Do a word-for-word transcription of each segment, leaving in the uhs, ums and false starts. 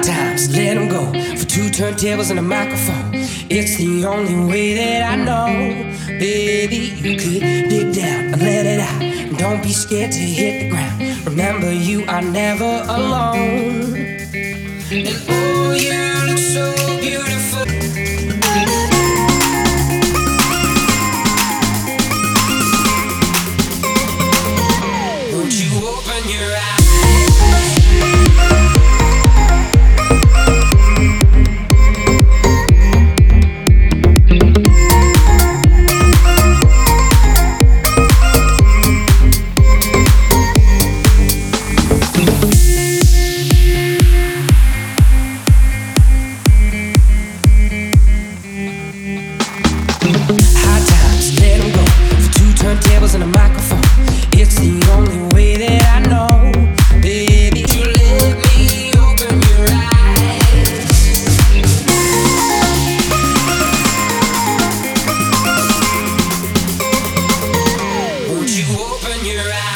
times, let them go. For two turntables and a microphone, it's the only way that I know. Baby, you could dig down and let it out. And don't be scared to hit the ground. Remember, you are never alone. And oh, you look so beautiful. Won't you open your eyes? Turntables and a microphone, it's the only way that I know. Baby, you let me open your eyes. Won't you open your eyes?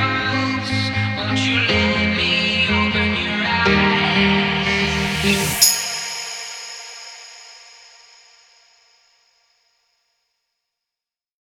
Yeah.